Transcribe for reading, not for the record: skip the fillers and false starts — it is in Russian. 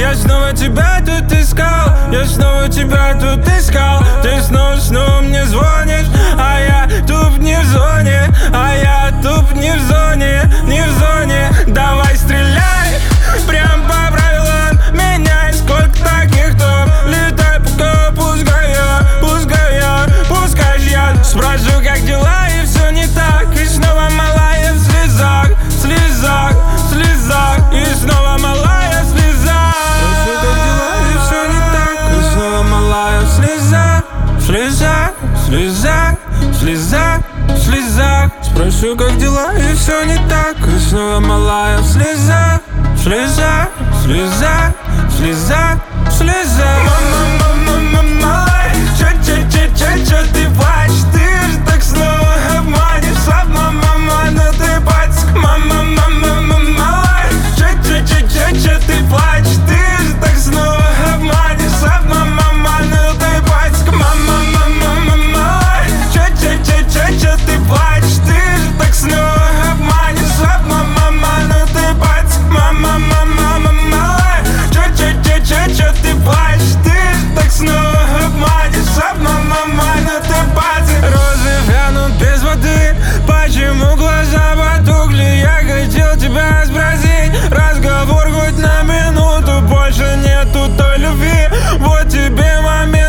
Я снова тебя тут искал, я снова тебя тут искал. Ты снова мне звонишь, а я туп не в зоне, а я туп не в зоне, не в зоне. Давай стреляй, прям по правилам меняй. Сколько таких, кто летай, пока пускай я спрашиваю, как дела, и все не так. И снова малая в слезах, слезах, слезах. И снова малая в слезах. Спрашиваю, как дела, и все не так. И снова малая в слезах, слезах, слезах, слезах, слезах. Спрашиваю, как дела, и все не так. И снова малая в слезах, слезах, слезах, слезах, слезах. Мама, малая, чё ты плачешь? Ты же так снова обманешь. Мама, ну ты пацик. Мама, малая, чё ты плачешь? Ты же так снова обманешь. Мама, ну ты пацик. Мама, малая, чё ты плачешь? Ты же так снова обманешь. Мама, ну ты пацик. Мама, малая, чё ты плачешь? Ты же так снова обманешь. Мама, ну ты пацик. Розы вянут без воды. Почему глаза потухли? Я хотел тебя спросить. Разговор хоть на минуту. Больше нету той любви. Вот тебе момент.